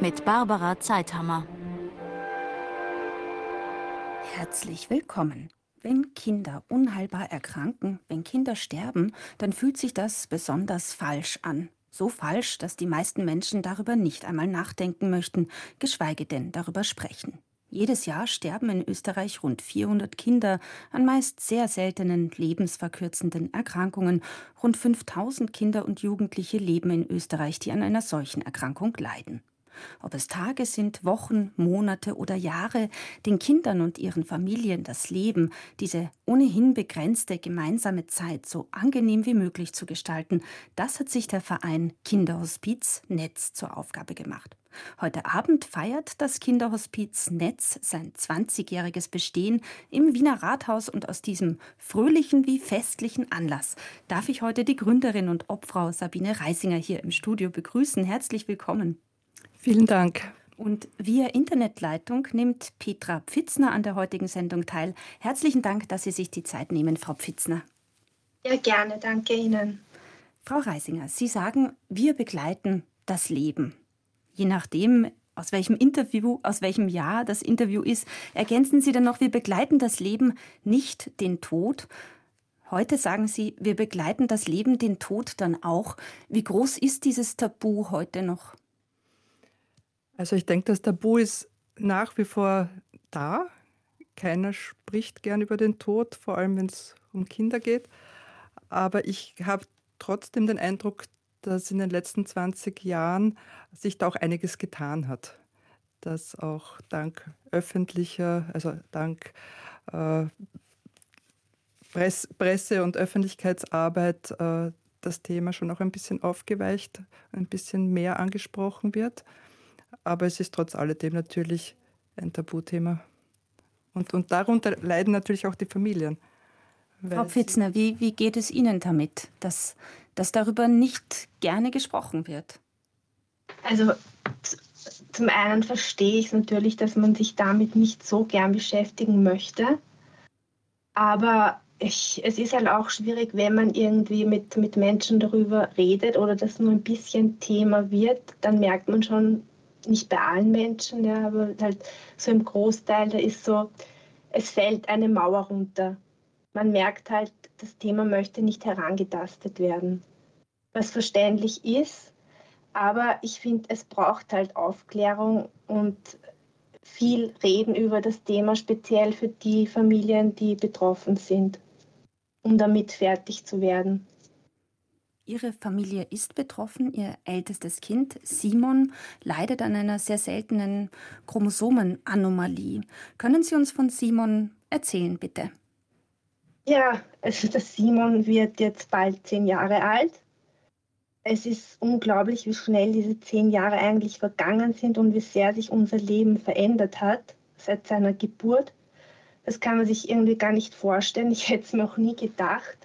mit Barbara Zeithammer. Herzlich willkommen. Wenn Kinder unheilbar erkranken, wenn Kinder sterben, dann fühlt sich das besonders falsch an. So falsch, dass die meisten Menschen darüber nicht einmal nachdenken möchten, geschweige denn darüber sprechen. Jedes Jahr sterben in Österreich rund 400 Kinder an meist sehr seltenen, lebensverkürzenden Erkrankungen. Rund 5000 Kinder und Jugendliche leben in Österreich, die an einer solchen Erkrankung leiden. Ob es Tage sind, Wochen, Monate oder Jahre, den Kindern und ihren Familien das Leben, diese ohnehin begrenzte gemeinsame Zeit so angenehm wie möglich zu gestalten, das hat sich der Verein Kinderhospiz Netz zur Aufgabe gemacht. Heute Abend feiert das Kinderhospiz Netz sein 20-jähriges Bestehen im Wiener Rathaus und aus diesem fröhlichen wie festlichen Anlass darf ich heute die Gründerin und Obfrau Sabine Reisinger hier im Studio begrüßen. Herzlich willkommen. Vielen Dank. Und via Internetleitung nimmt Petra Pfitzner an der heutigen Sendung teil. Herzlichen Dank, dass Sie sich die Zeit nehmen, Frau Pfitzner. Ja, gerne. Danke Ihnen. Frau Reisinger, Sie sagen, wir begleiten das Leben. Je nachdem, aus welchem Interview, aus welchem Jahr das Interview ist, ergänzen Sie dann noch, wir begleiten das Leben, nicht den Tod. Heute sagen Sie, wir begleiten das Leben, den Tod dann auch. Wie groß ist dieses Tabu heute noch? Also ich denke, das Tabu ist nach wie vor da. Keiner spricht gern über den Tod, vor allem wenn es um Kinder geht. Aber ich habe trotzdem den Eindruck, dass in den letzten 20 Jahren sich da auch einiges getan hat. Dass auch dank öffentlicher, also dank äh, Presse- und Öffentlichkeitsarbeit das Thema schon auch ein bisschen aufgeweicht, ein bisschen mehr angesprochen wird. Aber es ist trotz alledem natürlich ein Tabuthema. Und darunter leiden natürlich auch die Familien. Frau Pfitzner, wie geht es Ihnen damit, dass darüber nicht gerne gesprochen wird? Also zum einen verstehe ich natürlich, dass man sich damit nicht so gern beschäftigen möchte. Aber es ist halt auch schwierig, wenn man irgendwie mit Menschen darüber redet oder das nur ein bisschen Thema wird, dann merkt man schon, nicht bei allen Menschen, ja, aber halt so im Großteil, da ist so, es fällt eine Mauer runter. Man merkt halt, das Thema möchte nicht herangetastet werden, was verständlich ist, aber ich finde, es braucht halt Aufklärung und viel reden über das Thema, speziell für die Familien, die betroffen sind, um damit fertig zu werden. Ihre Familie ist betroffen. Ihr ältestes Kind, Simon, leidet an einer sehr seltenen Chromosomenanomalie. Können Sie uns von Simon erzählen, bitte? Ja, also der Simon wird jetzt bald 10 Jahre alt. Es ist unglaublich, wie schnell diese 10 Jahre eigentlich vergangen sind und wie sehr sich unser Leben verändert hat seit seiner Geburt. Das kann man sich irgendwie gar nicht vorstellen. Ich hätte es mir auch nie gedacht.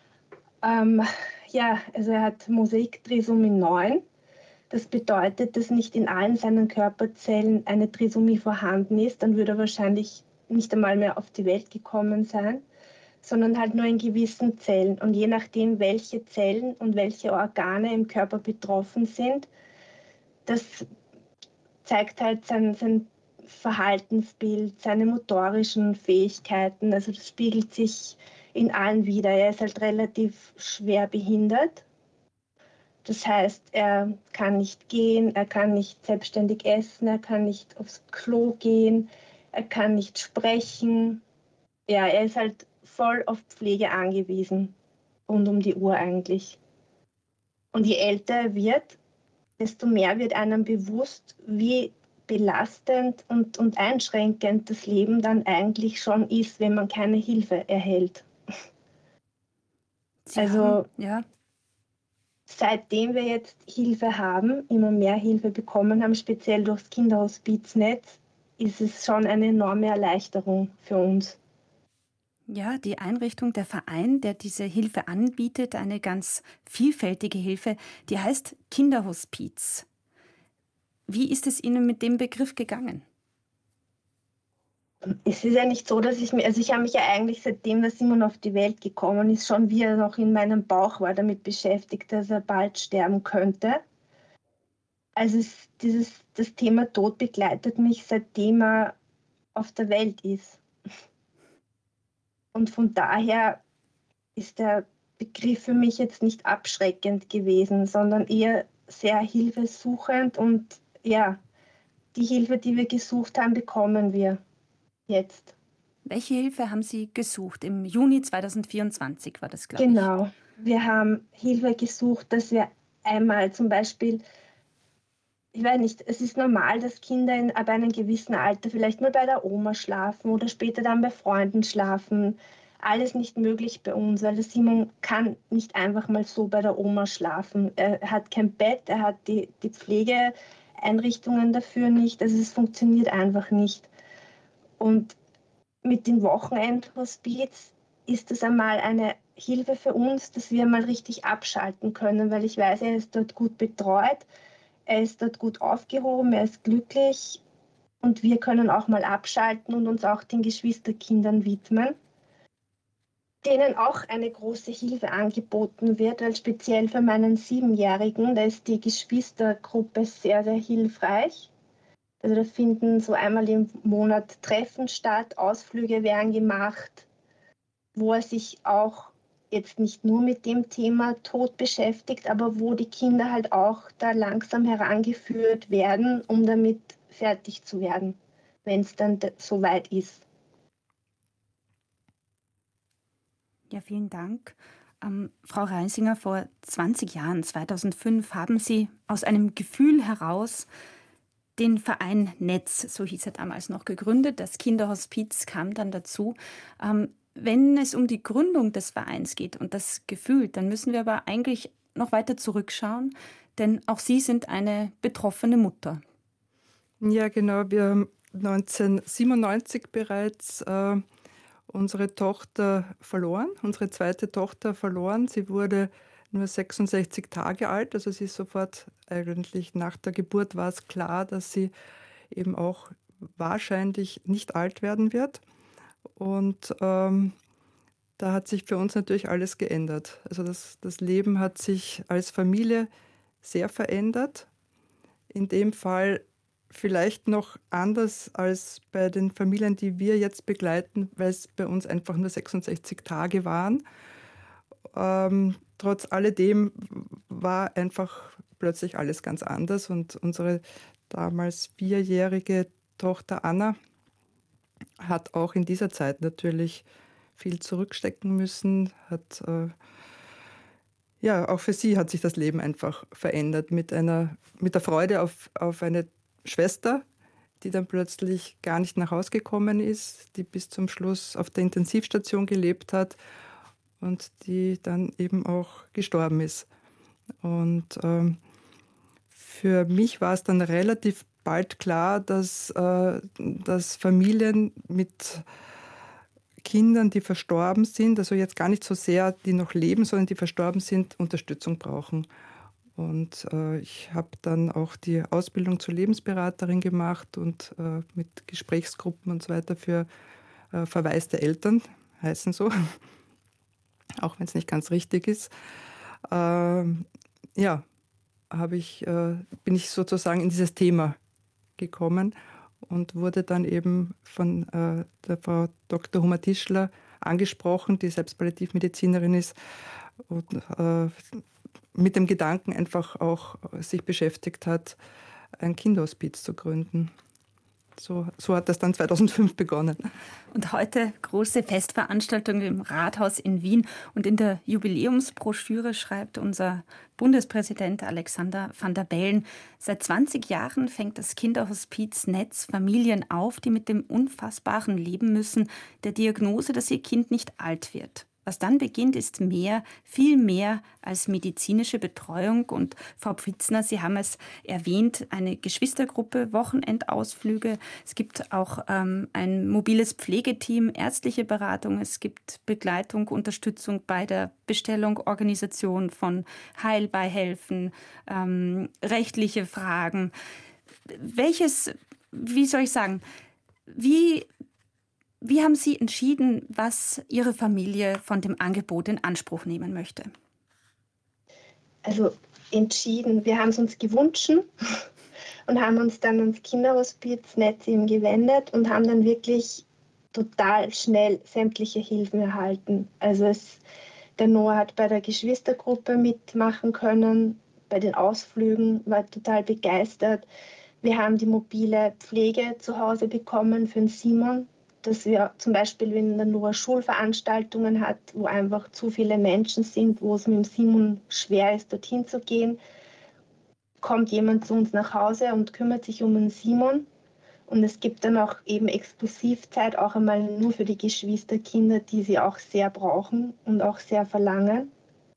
Ähm, ja, also er hat Mosaik-Trisomie 9. Das bedeutet, dass nicht in allen seinen Körperzellen eine Trisomie vorhanden ist. Dann würde er wahrscheinlich nicht einmal mehr auf die Welt gekommen sein, sondern halt nur in gewissen Zellen. Und je nachdem, welche Zellen und welche Organe im Körper betroffen sind, das zeigt halt sein Verhaltensbild, seine motorischen Fähigkeiten. Also das spiegelt sich in allen wider. Er ist halt relativ schwer behindert. Das heißt, er kann nicht gehen, er kann nicht selbstständig essen, er kann nicht aufs Klo gehen, er kann nicht sprechen. Ja, er ist halt voll auf Pflege angewiesen, rund um die Uhr eigentlich. Und je älter er wird, desto mehr wird einem bewusst, wie belastend und einschränkend das Leben dann eigentlich schon ist, wenn man keine Hilfe erhält. Sie Also ja. seitdem wir jetzt Hilfe haben, immer mehr Hilfe bekommen haben, speziell durchs Kinderhospiznetz, ist es schon eine enorme Erleichterung für uns. Ja, die Einrichtung, der Verein, der diese Hilfe anbietet, eine ganz vielfältige Hilfe, die heißt Kinderhospiz. Wie ist es Ihnen mit dem Begriff gegangen? Es ist ja nicht so, dass ich habe mich ja eigentlich seitdem der Simon auf die Welt gekommen ist, schon wie er noch in meinem Bauch war, damit beschäftigt, dass er bald sterben könnte. Also das Thema Tod begleitet mich, seitdem er auf der Welt ist. Und von daher ist der Begriff für mich jetzt nicht abschreckend gewesen, sondern eher sehr hilfesuchend. Und ja, die Hilfe, die wir gesucht haben, bekommen wir jetzt. Welche Hilfe haben Sie gesucht? Im Juni 2024 war das, glaube ich. Genau. Wir haben Hilfe gesucht, dass wir einmal zum Beispiel, ich weiß nicht, es ist normal, dass Kinder ab einem gewissen Alter vielleicht mal bei der Oma schlafen oder später dann bei Freunden schlafen. Alles nicht möglich bei uns, weil der Simon kann nicht einfach mal so bei der Oma schlafen. Er hat kein Bett, er hat die Pflegeeinrichtungen dafür nicht. Also es funktioniert einfach nicht. Und mit den Wochenendhospiz ist das einmal eine Hilfe für uns, dass wir mal richtig abschalten können, weil ich weiß, er ist dort gut betreut, er ist dort gut aufgehoben, er ist glücklich und wir können auch mal abschalten und uns auch den Geschwisterkindern widmen, denen auch eine große Hilfe angeboten wird, weil speziell für meinen 7-Jährigen, da ist die Geschwistergruppe sehr, sehr hilfreich. Also da finden so einmal im Monat Treffen statt, Ausflüge werden gemacht, wo er sich auch jetzt nicht nur mit dem Thema Tod beschäftigt, aber wo die Kinder halt auch da langsam herangeführt werden, um damit fertig zu werden, wenn es dann so weit ist. Ja, vielen Dank. Frau Reisinger, vor 20 Jahren, 2005, haben Sie aus einem Gefühl heraus den Verein Netz, so hieß er damals noch, gegründet. Das Kinderhospiz kam dann dazu. Wenn es um die Gründung des Vereins geht und das Gefühl, dann müssen wir aber eigentlich noch weiter zurückschauen, denn auch Sie sind eine betroffene Mutter. Ja, genau. Wir haben 1997 bereits unsere Tochter verloren, unsere zweite Tochter verloren. Sie wurde nur 66 Tage alt, also sie ist sofort eigentlich nach der Geburt war es klar, dass sie eben auch wahrscheinlich nicht alt werden wird. Und da hat sich für uns natürlich alles geändert. Also das Leben hat sich als Familie sehr verändert. In dem Fall vielleicht noch anders als bei den Familien, die wir jetzt begleiten, weil es bei uns einfach nur 66 Tage waren. Trotz alledem war einfach plötzlich alles ganz anders und unsere damals 4-jährige Tochter Anna hat auch in dieser Zeit natürlich viel zurückstecken müssen, ja, auch für sie hat sich das Leben einfach verändert mit der Freude auf eine Schwester, die dann plötzlich gar nicht nach Hause gekommen ist, die bis zum Schluss auf der Intensivstation gelebt hat und die dann eben auch gestorben ist. Und für mich war es dann relativ bald klar, dass Familien mit Kindern, die verstorben sind, also jetzt gar nicht so sehr, die noch leben, sondern die verstorben sind, Unterstützung brauchen. Und ich habe dann auch die Ausbildung zur Lebensberaterin gemacht und mit Gesprächsgruppen und so weiter für verwaiste Eltern, heißen so, auch wenn es nicht ganz richtig ist. Ja, bin ich sozusagen in dieses Thema gekommen und wurde dann eben von der Frau Dr. Hummer-Tischler angesprochen, die selbst Palliativmedizinerin ist und mit dem Gedanken einfach auch sich beschäftigt hat, ein Kinderhospiz zu gründen. So hat das dann 2005 begonnen. Und heute große Festveranstaltung im Rathaus in Wien. Und in der Jubiläumsbroschüre schreibt unser Bundespräsident Alexander Van der Bellen: Seit 20 Jahren fängt das Kinderhospiz Netz Familien auf, die mit dem Unfassbaren leben müssen, der Diagnose, dass ihr Kind nicht alt wird. Was dann beginnt, ist mehr, viel mehr als medizinische Betreuung. Und Frau Pfitzner, Sie haben es erwähnt, eine Geschwistergruppe, Wochenendausflüge. Es gibt auch ein mobiles Pflegeteam, ärztliche Beratung. Es gibt Begleitung, Unterstützung bei der Bestellung, Organisation von Heilbeihelfen, rechtliche Fragen. Wie soll ich sagen, wie haben Sie entschieden, was Ihre Familie von dem Angebot in Anspruch nehmen möchte? Also entschieden, wir haben es uns gewünscht und haben uns dann ans Kinderhospiznetz eben gewendet und haben dann wirklich total schnell sämtliche Hilfen erhalten. Also der Noah hat bei der Geschwistergruppe mitmachen können, bei den Ausflügen, war total begeistert. Wir haben die mobile Pflege zu Hause bekommen für den Simon, dass wir zum Beispiel, wenn der Noah Schulveranstaltungen hat, wo einfach zu viele Menschen sind, wo es mit dem Simon schwer ist, dorthin zu gehen, kommt jemand zu uns nach Hause und kümmert sich um den Simon. Und es gibt dann auch eben Exklusivzeit, auch einmal nur für die Geschwisterkinder, die sie auch sehr brauchen und auch sehr verlangen.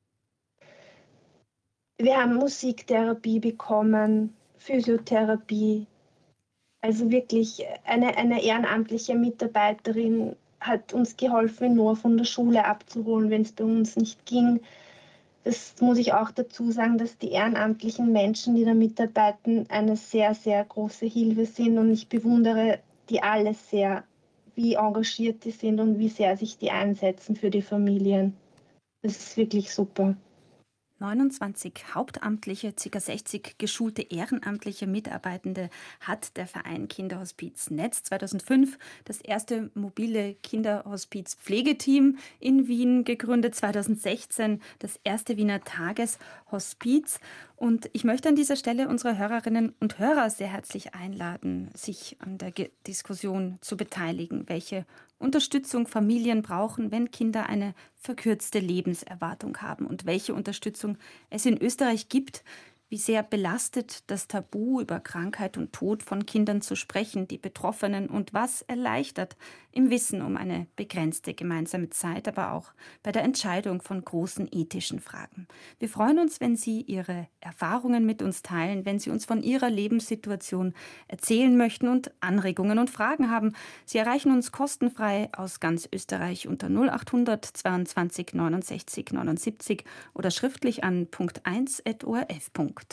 Wir haben Musiktherapie bekommen, Physiotherapie. Also wirklich eine ehrenamtliche Mitarbeiterin hat uns geholfen, Noah von der Schule abzuholen, wenn es bei uns nicht ging. Das muss ich auch dazu sagen, dass die ehrenamtlichen Menschen, die da mitarbeiten, eine sehr, sehr große Hilfe sind. Und ich bewundere die alle sehr, wie engagiert die sind und wie sehr sich die einsetzen für die Familien. Das ist wirklich super. 29 hauptamtliche, ca. 60 geschulte ehrenamtliche Mitarbeitende hat der Verein Kinderhospiz Netz 2005 das erste mobile Kinderhospiz-Pflegeteam in Wien gegründet, 2016 das erste Wiener Tageshospiz. Und ich möchte an dieser Stelle unsere Hörerinnen und Hörer sehr herzlich einladen, sich an der Diskussion zu beteiligen, welche Unterstützung Familien brauchen, wenn Kinder eine verkürzte Lebenserwartung haben und welche Unterstützung es in Österreich gibt, wie sehr belastet das Tabu über Krankheit und Tod von Kindern zu sprechen, die Betroffenen, und was erleichtert im Wissen um eine begrenzte gemeinsame Zeit, aber auch bei der Entscheidung von großen ethischen Fragen. Wir freuen uns, wenn Sie Ihre Erfahrungen mit uns teilen, wenn Sie uns von Ihrer Lebenssituation erzählen möchten und Anregungen und Fragen haben. Sie erreichen uns kostenfrei aus ganz Österreich unter 0800 22 69 79 oder schriftlich an punkt1@orf.at.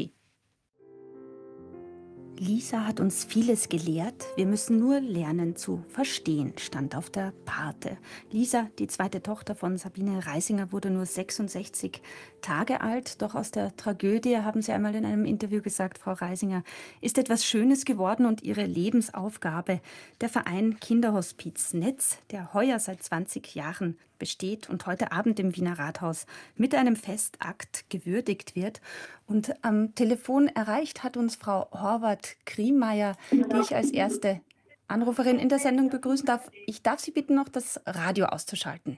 Lisa hat uns vieles gelehrt. Wir müssen nur lernen zu verstehen, stand auf der Pate. Lisa, die zweite Tochter von Sabine Reisinger, wurde nur 66 Tage alt. Doch aus der Tragödie, haben Sie einmal in einem Interview gesagt, Frau Reisinger, ist etwas Schönes geworden und ihre Lebensaufgabe. Der Verein Kinderhospiz Netz, der heuer seit 20 Jahren besteht und heute Abend im Wiener Rathaus mit einem Festakt gewürdigt wird. Und am Telefon erreicht hat uns Frau Horvath-Kriemeier, die ich als erste Anruferin in der Sendung begrüßen darf. Ich darf Sie bitten, noch das Radio auszuschalten.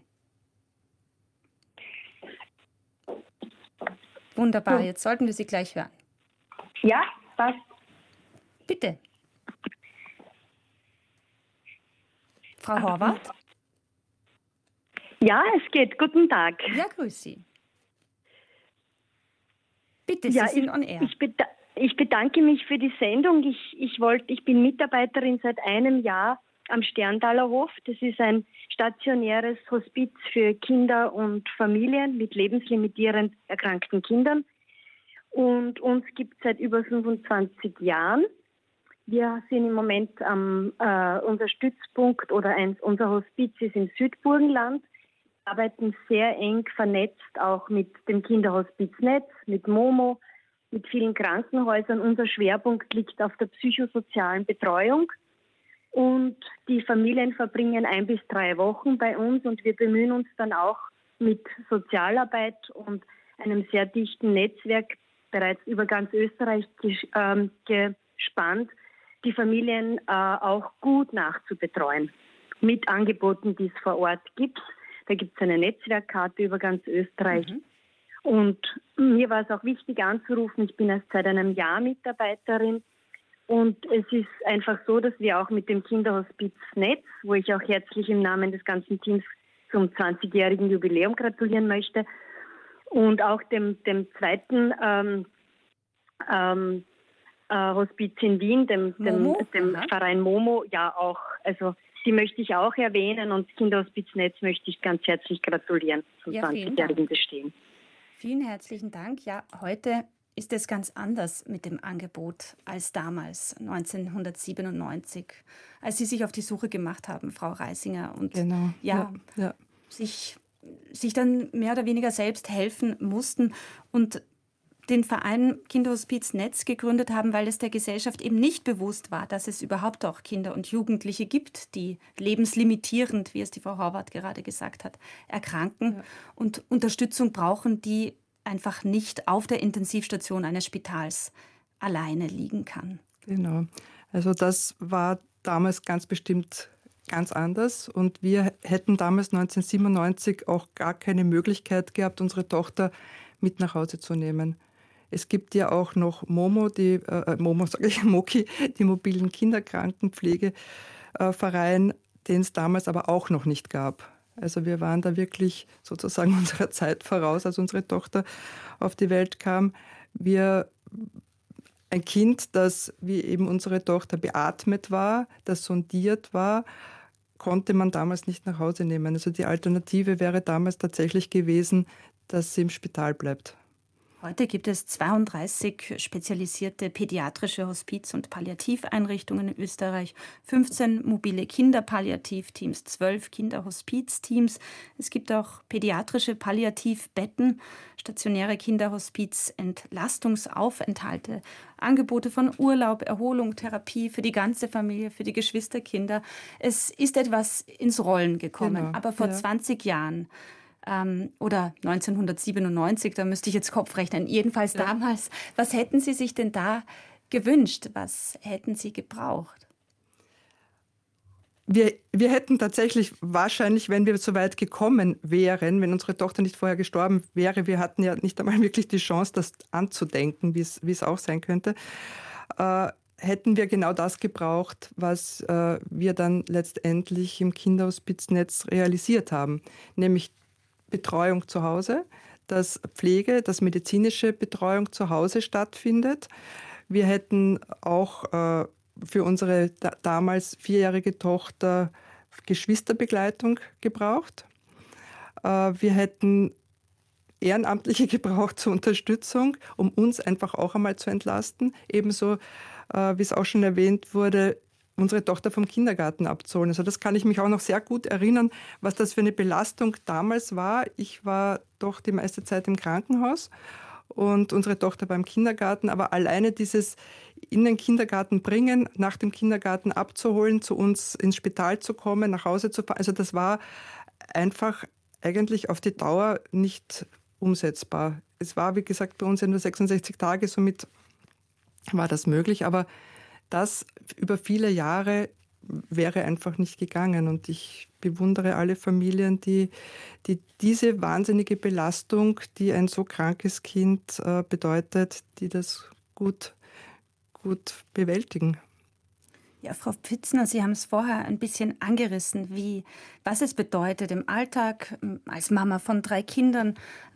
Wunderbar, jetzt sollten wir Sie gleich hören. Ja, passt. Bitte. Frau Horvath? Ja, es geht. Guten Tag. Ja, grüß Sie. Bitte, Ja, Sie sind on air. Ich bedanke mich für die Sendung. Ich bin Mitarbeiterin seit einem Jahr am Sterntaler Hof. Das ist ein stationäres Hospiz für Kinder und Familien mit lebenslimitierend erkrankten Kindern. Und uns gibt es seit über 25 Jahren. Wir sind im Moment unser Stützpunkt oder unser Hospiz ist im Südburgenland, arbeiten sehr eng vernetzt auch mit dem Kinderhospiznetz, mit Momo, mit vielen Krankenhäusern. Unser Schwerpunkt liegt auf der psychosozialen Betreuung und die Familien verbringen 1 bis 3 Wochen bei uns und wir bemühen uns dann auch mit Sozialarbeit und einem sehr dichten Netzwerk bereits über ganz Österreich gespannt, die Familien auch gut nachzubetreuen mit Angeboten, die es vor Ort gibt. Da gibt es eine Netzwerkkarte über ganz Österreich. Und mir war es auch wichtig anzurufen, ich bin erst seit einem Jahr Mitarbeiterin und es ist einfach so, dass wir auch mit dem Kinderhospiz Netz, wo ich auch herzlich im Namen des ganzen Teams zum 20-jährigen Jubiläum gratulieren möchte, und auch dem zweiten Hospiz in Wien, dem Verein Momo, ja auch. Also die möchte ich auch erwähnen und Kinderhospiznetz möchte ich ganz herzlich gratulieren zum 20-jährigen Bestehen. Vielen herzlichen Dank. Ja, heute ist es ganz anders mit dem Angebot als damals, 1997, als Sie sich auf die Suche gemacht haben, Frau Reisinger, und sich dann mehr oder weniger selbst helfen mussten. Und den Verein Kinderhospiznetz gegründet haben, weil es der Gesellschaft eben nicht bewusst war, dass es überhaupt auch Kinder und Jugendliche gibt, die lebenslimitierend, wie es die Frau Horvath gerade gesagt hat, erkranken und Unterstützung brauchen, die einfach nicht auf der Intensivstation eines Spitals alleine liegen kann. Genau. Also das war damals ganz bestimmt ganz anders und wir hätten damals 1997 auch gar keine Möglichkeit gehabt, unsere Tochter mit nach Hause zu nehmen. Es gibt ja auch noch Moki, die mobilen Kinderkrankenpflegeverein, den es damals aber auch noch nicht gab. Also wir waren da wirklich sozusagen unserer Zeit voraus, als unsere Tochter auf die Welt kam. Ein Kind, das wie eben unsere Tochter beatmet war, das sondiert war, konnte man damals nicht nach Hause nehmen. Also die Alternative wäre damals tatsächlich gewesen, dass sie im Spital bleibt. Heute gibt es 32 spezialisierte pädiatrische Hospiz- und Palliativeinrichtungen in Österreich, 15 mobile Kinderpalliativteams, 12 Kinderhospizteams. Es gibt auch pädiatrische Palliativbetten, stationäre Kinderhospiz, Entlastungsaufenthalte, Angebote von Urlaub, Erholung, Therapie für die ganze Familie, für die Geschwisterkinder. Es ist etwas ins Rollen gekommen, Genau, aber vor 20 Jahren oder 1997, da müsste ich jetzt Kopf rechnen, jedenfalls damals. Was hätten Sie sich denn da gewünscht? Was hätten Sie gebraucht? Wir hätten tatsächlich wahrscheinlich, wenn wir so weit gekommen wären, wenn unsere Tochter nicht vorher gestorben wäre, wir hatten ja nicht einmal wirklich die Chance, das anzudenken, wie es auch sein könnte, hätten wir genau das gebraucht, was wir dann letztendlich im Kinderhospiznetz realisiert haben, nämlich Betreuung zu Hause, dass medizinische Betreuung zu Hause stattfindet. Wir hätten auch für unsere damals 4-jährige Tochter Geschwisterbegleitung gebraucht. Wir hätten Ehrenamtliche gebraucht zur Unterstützung, um uns einfach auch einmal zu entlasten. Ebenso, wie es auch schon erwähnt wurde, unsere Tochter vom Kindergarten abzuholen. Also das kann ich mich auch noch sehr gut erinnern, was das für eine Belastung damals war. Ich war doch die meiste Zeit im Krankenhaus und unsere Tochter war im Kindergarten. Aber alleine dieses in den Kindergarten bringen, nach dem Kindergarten abzuholen, zu uns ins Spital zu kommen, nach Hause zu fahren, also das war einfach eigentlich auf die Dauer nicht umsetzbar. Es war, wie gesagt, bei uns ja nur 66 Tage, somit war das möglich, aber das über viele Jahre wäre einfach nicht gegangen. Und ich bewundere alle Familien, die diese wahnsinnige Belastung, die ein so krankes Kind bedeutet, die das gut bewältigen. Ja, Frau Pfitzner, Sie haben es vorher ein bisschen angerissen, was es bedeutet im Alltag als Mama von 3 Kindern,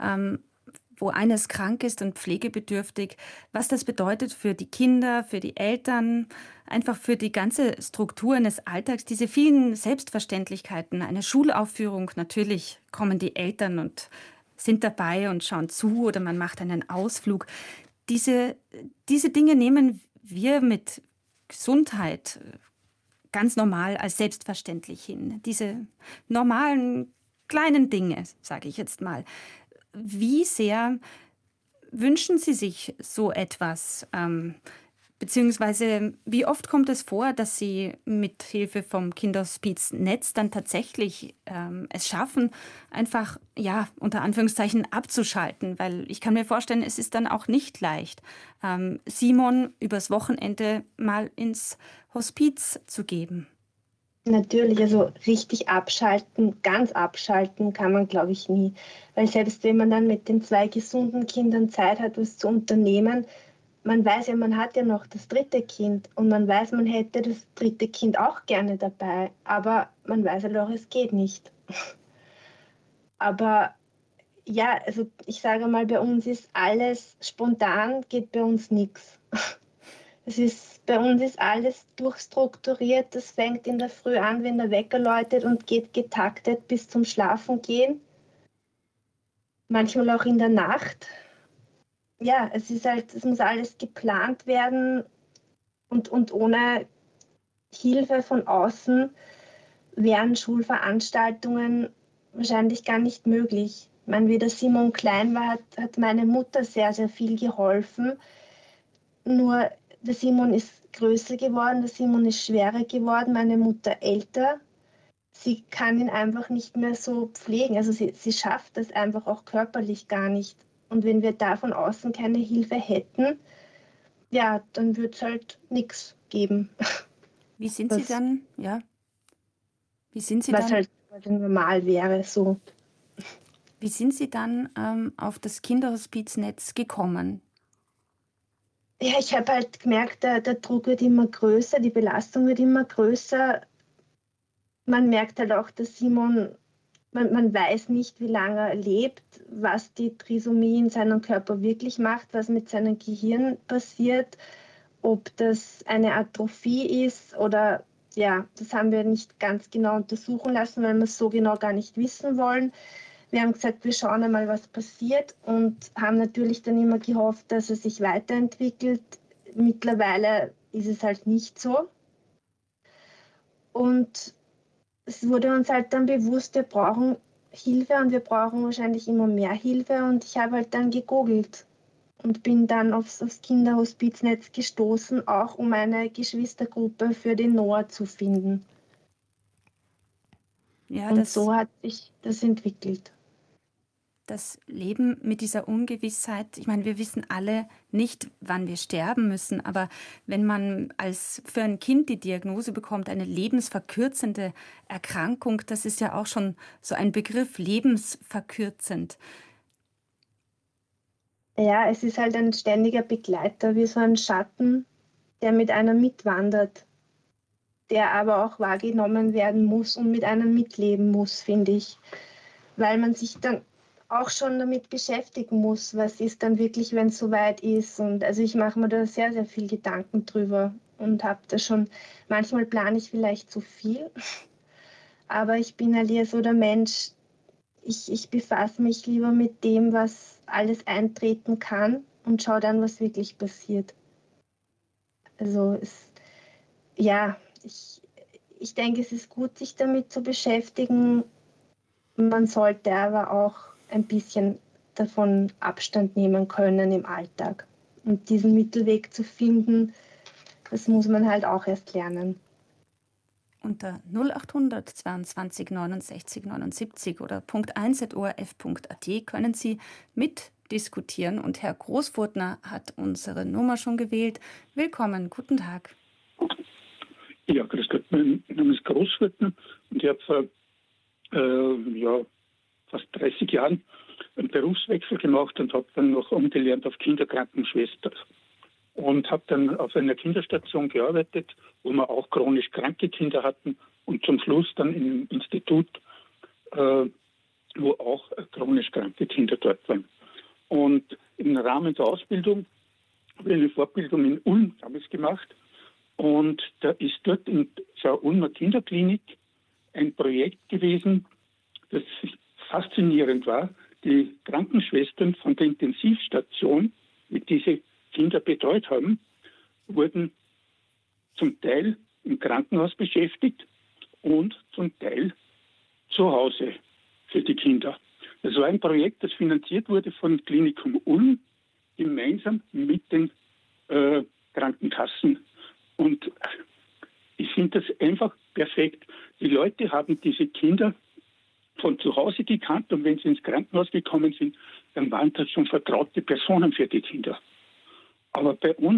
wo eines krank ist und pflegebedürftig, was das bedeutet für die Kinder, für die Eltern, einfach für die ganze Struktur eines Alltags, diese vielen Selbstverständlichkeiten, eine Schulaufführung, natürlich kommen die Eltern und sind dabei und schauen zu oder man macht einen Ausflug. Diese Dinge nehmen wir mit Gesundheit ganz normal als selbstverständlich hin. Diese normalen kleinen Dinge, sage ich jetzt mal. Wie sehr wünschen Sie sich so etwas? Beziehungsweise wie oft kommt es vor, dass Sie mit Hilfe vom Kinderhospiznetz dann tatsächlich es schaffen, einfach, ja, unter Anführungszeichen abzuschalten? Weil ich kann mir vorstellen, es ist dann auch nicht leicht, Simon übers Wochenende mal ins Hospiz zu geben. Natürlich, also richtig abschalten, ganz abschalten kann man, glaube ich, nie. Weil selbst wenn man dann mit den 2 gesunden Kindern Zeit hat, was zu unternehmen, man weiß ja, man hat ja noch das 3. Kind und man weiß, man hätte das 3. Kind auch gerne dabei, aber man weiß halt auch, es geht nicht. Aber ja, also ich sage mal, bei uns ist alles spontan, geht bei uns nichts. Bei uns ist alles durchstrukturiert, das fängt in der Früh an, wenn der Wecker läutet und geht getaktet bis zum Schlafengehen. Manchmal auch in der Nacht. Ja, es muss alles geplant werden und ohne Hilfe von außen wären Schulveranstaltungen wahrscheinlich gar nicht möglich. Ich meine, wie der Simon klein war, hat meine Mutter sehr, sehr viel geholfen. Nur der Simon ist größer geworden, der Simon ist schwerer geworden, meine Mutter älter. Sie kann ihn einfach nicht mehr so pflegen. Also sie schafft das einfach auch körperlich gar nicht. Und wenn wir da von außen keine Hilfe hätten, ja, dann würde es halt nichts geben, Wie sind Sie was, dann, ja, wie sind Sie was dann, halt quasi normal wäre. So. wie sind Sie dann auf das Kinderhospiznetz gekommen? Ja, ich habe halt gemerkt, der Druck wird immer größer, die Belastung wird immer größer. Man merkt halt auch, dass Simon, man weiß nicht, wie lange er lebt, was die Trisomie in seinem Körper wirklich macht, was mit seinem Gehirn passiert, ob das eine Atrophie ist oder ja, das haben wir nicht ganz genau untersuchen lassen, weil wir es so genau gar nicht wissen wollen. Wir haben gesagt, wir schauen einmal, was passiert und haben natürlich dann immer gehofft, dass er sich weiterentwickelt. Mittlerweile ist es halt nicht so. Und es wurde uns halt dann bewusst, wir brauchen Hilfe und wir brauchen wahrscheinlich immer mehr Hilfe. Und ich habe halt dann gegoogelt und bin dann aufs Kinderhospiznetz gestoßen, auch um eine Geschwistergruppe für den Noah zu finden. Ja, Und so hat sich das entwickelt. das Leben mit dieser Ungewissheit, ich meine, wir wissen alle nicht, wann wir sterben müssen, aber wenn man für ein Kind die Diagnose bekommt, eine lebensverkürzende Erkrankung, das ist ja auch schon so ein Begriff, lebensverkürzend. Ja, es ist halt ein ständiger Begleiter, wie so ein Schatten, der mit einem mitwandert, der aber auch wahrgenommen werden muss und mit einem mitleben muss, finde ich. Weil man sich dann auch schon damit beschäftigen muss, was ist dann wirklich, wenn es soweit ist. Und also ich mache mir da sehr, sehr viel Gedanken drüber und habe da schon, manchmal plane ich vielleicht zu viel, aber ich bin halt eher so der Mensch, ich befasse mich lieber mit dem, was alles eintreten kann und schaue dann, was wirklich passiert. Also ja, ich denke, es ist gut, sich damit zu beschäftigen. Man sollte aber auch ein bisschen davon Abstand nehmen können im Alltag. Und diesen Mittelweg zu finden, das muss man halt auch erst lernen. Unter 0800 22 69 79 oder .1.orf.at können Sie mitdiskutieren. Und Herr Großfurtner hat unsere Nummer schon gewählt. Willkommen, guten Tag. Ja, grüß Gott, mein Name ist Großfurtner und ich habe vor fast 30 Jahren einen Berufswechsel gemacht und habe dann noch umgelernt auf Kinderkrankenschwester und habe dann auf einer Kinderstation gearbeitet, wo wir auch chronisch kranke Kinder hatten und zum Schluss dann im Institut, wo auch chronisch kranke Kinder dort waren. Und im Rahmen der Ausbildung habe ich eine Fortbildung in Ulm damals gemacht und da ist dort in der Ulmer Kinderklinik ein Projekt gewesen, das faszinierend war. Die Krankenschwestern von der Intensivstation, die diese Kinder betreut haben, wurden zum Teil im Krankenhaus beschäftigt und zum Teil zu Hause für die Kinder. Das war ein Projekt, das finanziert wurde von Klinikum Ulm gemeinsam mit den Krankenkassen. Und ich finde das einfach perfekt. Die Leute haben diese Kinder von zu Hause gekannt und wenn sie ins Krankenhaus gekommen sind, dann waren das schon vertraute Personen für die Kinder. Aber bei uns,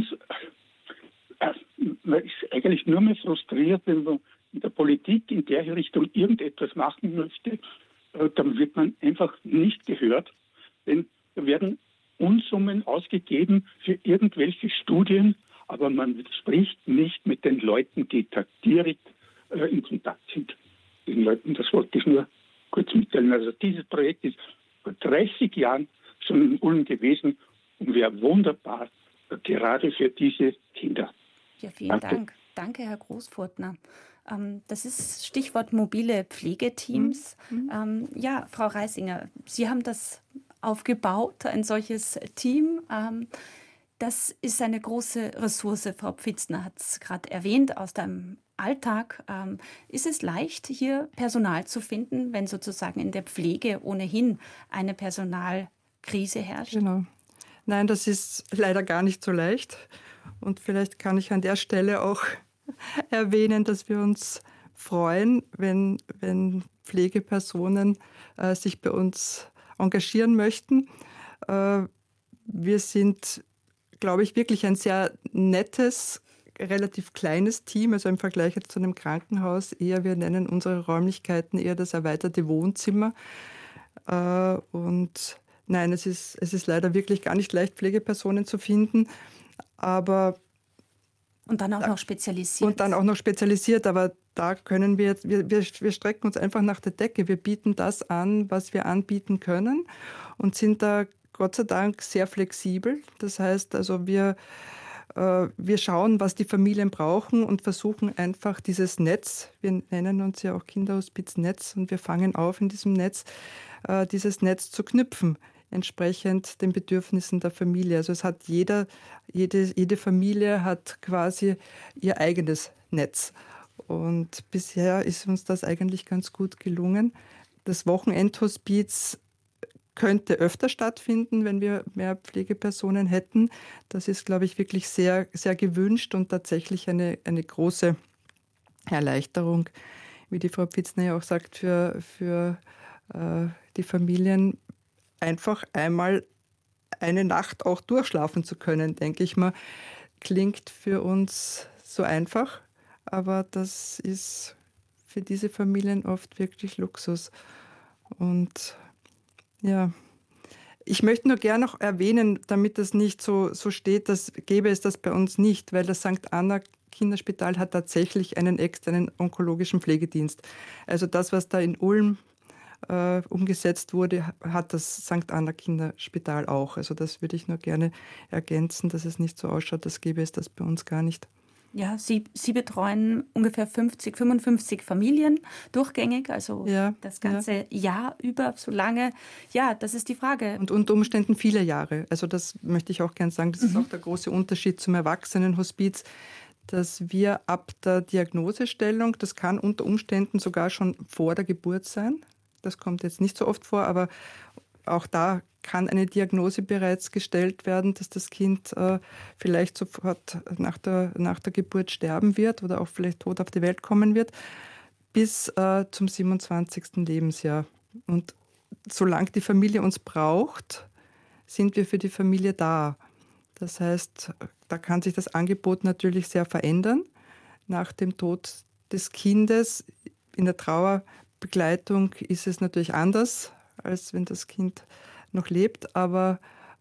man ist eigentlich nur mehr frustriert, wenn man in der Politik in der Richtung irgendetwas machen möchte, dann wird man einfach nicht gehört, denn da werden Unsummen ausgegeben für irgendwelche Studien, aber man spricht nicht mit den Leuten, die da direkt in Kontakt sind. Den Leuten, das wollte ich nur kurz mitteilen. Also dieses Projekt ist vor 30 Jahren schon in Ulm gewesen und wäre wunderbar, gerade für diese Kinder. Ja, vielen Dank. Danke, Herr Großfurtner. Das ist Stichwort mobile Pflegeteams. Ja, Frau Reisinger, Sie haben das aufgebaut, ein solches Team. Das ist eine große Ressource. Frau Pfitzner hat es gerade erwähnt, aus dem Alltag. Ist es leicht, hier Personal zu finden, wenn sozusagen in der Pflege ohnehin eine Personalkrise herrscht? Genau. Nein, das ist leider gar nicht so leicht. Und vielleicht kann ich an der Stelle auch erwähnen, dass wir uns freuen, wenn Pflegepersonen sich bei uns engagieren möchten. Wir sind, glaube ich, wirklich ein sehr nettes, relativ kleines Team, also im Vergleich jetzt zu einem Krankenhaus eher, wir nennen unsere Räumlichkeiten eher das erweiterte Wohnzimmer. Und nein, es ist leider wirklich gar nicht leicht, Pflegepersonen zu finden, aber Und dann auch noch spezialisiert. und dann auch noch spezialisiert, aber da können wir strecken uns einfach nach der Decke. Wir bieten das an, was wir anbieten können und sind da Gott sei Dank sehr flexibel. Das heißt also, wir schauen, was die Familien brauchen und versuchen einfach dieses Netz, wir nennen uns ja auch Kinderhospiznetz und wir fangen auf in diesem Netz, dieses Netz zu knüpfen, entsprechend den Bedürfnissen der Familie. Also es hat jede Familie hat quasi ihr eigenes Netz. Und bisher ist uns das eigentlich ganz gut gelungen. Das Wochenendhospiz könnte öfter stattfinden, wenn wir mehr Pflegepersonen hätten. Das ist, glaube ich, wirklich sehr, sehr gewünscht und tatsächlich eine große Erleichterung, wie die Frau Pfitzner ja auch sagt, für die Familien einfach einmal eine Nacht auch durchschlafen zu können, denke ich mal, klingt für uns so einfach, aber das ist für diese Familien oft wirklich Luxus. Und ja, ich möchte nur gerne noch erwähnen, damit das nicht so steht, dass gäbe es das bei uns nicht, weil das St. Anna Kinderspital hat tatsächlich einen externen onkologischen Pflegedienst. Also das, was da in Ulm umgesetzt wurde, hat das St. Anna Kinderspital auch. Also das würde ich nur gerne ergänzen, dass es nicht so ausschaut, als gäbe es das bei uns gar nicht. Ja, Sie betreuen ungefähr 55 Familien durchgängig, also Ja, das ganze Jahr über, so lange. Ja, das ist die Frage. Und unter Umständen viele Jahre. Also das möchte ich auch gerne sagen. Das ist auch der große Unterschied zum Erwachsenenhospiz, dass wir ab der Diagnosestellung, das kann unter Umständen sogar schon vor der Geburt sein. Das kommt jetzt nicht so oft vor, aber auch da kann eine Diagnose bereits gestellt werden, dass das Kind vielleicht sofort nach der Geburt sterben wird oder auch vielleicht tot auf die Welt kommen wird, bis zum 27. Lebensjahr. Und solange die Familie uns braucht, sind wir für die Familie da. Das heißt, da kann sich das Angebot natürlich sehr verändern. Nach dem Tod des Kindes in der Trauerbegleitung ist es natürlich anders, als wenn das Kind noch lebt. Aber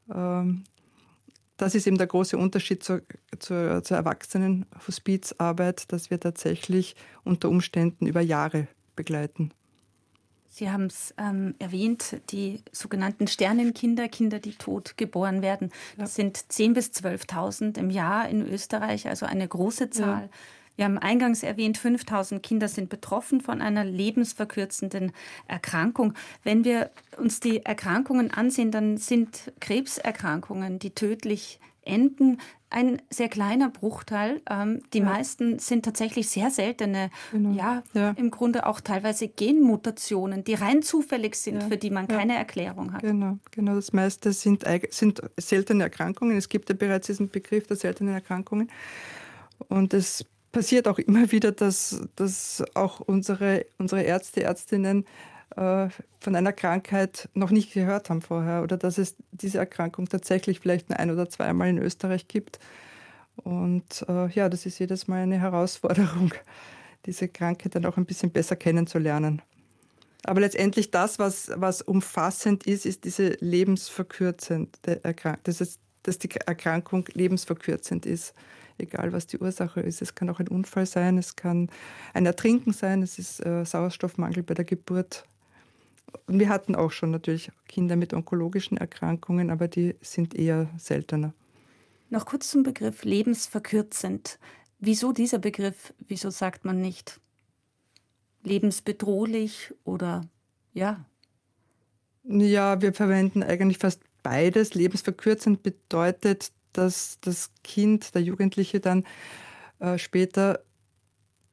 das ist eben der große Unterschied zur Erwachsenenhospizarbeit, dass wir tatsächlich unter Umständen über Jahre begleiten. Sie haben es erwähnt, die sogenannten Sternenkinder, Kinder, die tot geboren werden. Das sind 10.000 bis 12.000 im Jahr in Österreich, also eine große Zahl. Ja. Wir haben eingangs erwähnt, 5.000 Kinder sind betroffen von einer lebensverkürzenden Erkrankung. Wenn wir uns die Erkrankungen ansehen, dann sind Krebserkrankungen, die tödlich enden, ein sehr kleiner Bruchteil. Die meisten sind tatsächlich sehr seltene, im Grunde auch teilweise Genmutationen, die rein zufällig sind, für die man keine Erklärung hat. Genau. Das meiste sind seltene Erkrankungen. Es gibt ja bereits diesen Begriff der seltenen Erkrankungen. Und es passiert auch immer wieder, dass auch unsere Ärzte, Ärztinnen von einer Krankheit noch nicht gehört haben vorher oder dass es diese Erkrankung tatsächlich vielleicht nur ein- oder zweimal in Österreich gibt. Und das ist jedes Mal eine Herausforderung, diese Krankheit dann auch ein bisschen besser kennenzulernen. Aber letztendlich das, was umfassend ist diese lebensverkürzende Erkrankung, dass die Erkrankung lebensverkürzend ist. Egal, was die Ursache ist. Es kann auch ein Unfall sein, es kann ein Ertrinken sein, es ist Sauerstoffmangel bei der Geburt. Und wir hatten auch schon natürlich Kinder mit onkologischen Erkrankungen, aber die sind eher seltener. Noch kurz zum Begriff lebensverkürzend. Wieso dieser Begriff? Wieso sagt man nicht lebensbedrohlich oder ja? Ja, wir verwenden eigentlich fast beides. Lebensverkürzend bedeutet, dass das Kind, der Jugendliche dann später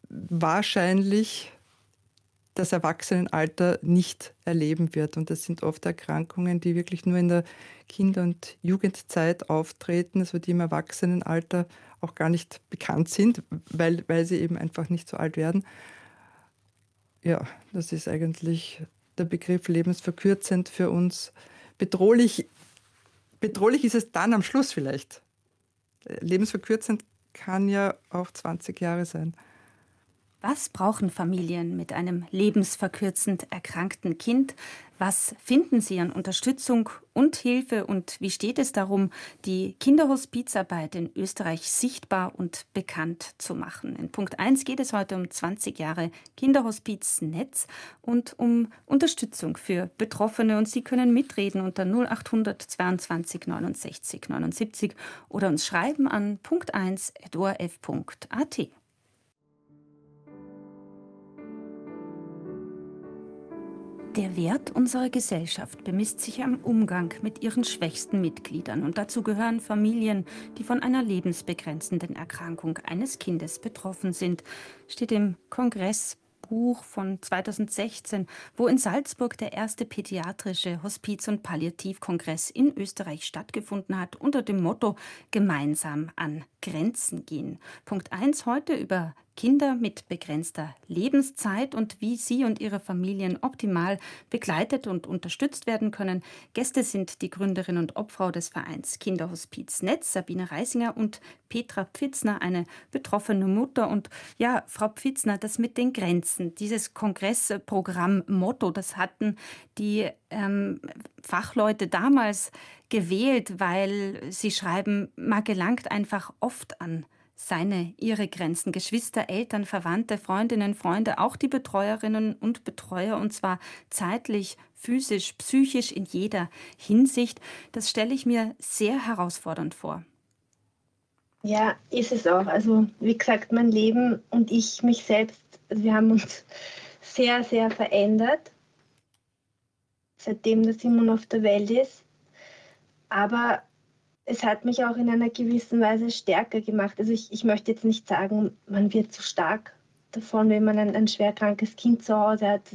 wahrscheinlich das Erwachsenenalter nicht erleben wird. Und das sind oft Erkrankungen, die wirklich nur in der Kinder- und Jugendzeit auftreten, also die im Erwachsenenalter auch gar nicht bekannt sind, weil sie eben einfach nicht so alt werden. Ja, das ist eigentlich der Begriff lebensverkürzend für uns. Bedrohlich ist es dann am Schluss vielleicht. Lebensverkürzend kann ja auch 20 Jahre sein. Was brauchen Familien mit einem lebensverkürzend erkrankten Kind? Was finden sie an Unterstützung und Hilfe? Und wie steht es darum, die Kinderhospizarbeit in Österreich sichtbar und bekannt zu machen? In Punkt 1 geht es heute um 20 Jahre Kinderhospiznetz und um Unterstützung für Betroffene. Und Sie können mitreden unter 0800 22 69 79 oder uns schreiben an punkt1.orf.at. Der Wert unserer Gesellschaft bemisst sich am Umgang mit ihren schwächsten Mitgliedern. Und dazu gehören Familien, die von einer lebensbegrenzenden Erkrankung eines Kindes betroffen sind, steht im Kongressbuch von 2016, wo in Salzburg der erste pädiatrische Hospiz- und Palliativkongress in Österreich stattgefunden hat, unter dem Motto Gemeinsam an Grenzen gehen. Punkt 1 heute über Kinder mit begrenzter Lebenszeit und wie sie und ihre Familien optimal begleitet und unterstützt werden können. Gäste sind die Gründerin und Obfrau des Vereins Kinderhospiznetz, Sabine Reisinger, und Petra Pfitzner, eine betroffene Mutter. Und ja, Frau Pfitzner, das mit den Grenzen, dieses Kongressprogramm-Motto, das hatten die Fachleute damals gewählt, weil sie schreiben, man gelangt einfach oft an ihre Grenzen. Geschwister, Eltern, Verwandte, Freundinnen, Freunde, auch die Betreuerinnen und Betreuer, und zwar zeitlich, physisch, psychisch, in jeder Hinsicht. Das stelle ich mir sehr herausfordernd vor. Ja, ist es auch. Also wie gesagt, mein Leben und ich, mich selbst, also wir haben uns sehr, sehr verändert, seitdem der Simon auf der Welt ist. Aber es hat mich auch in einer gewissen Weise stärker gemacht. Also ich möchte jetzt nicht sagen, man wird zu stark davon, wenn man ein schwerkrankes Kind zu Hause hat.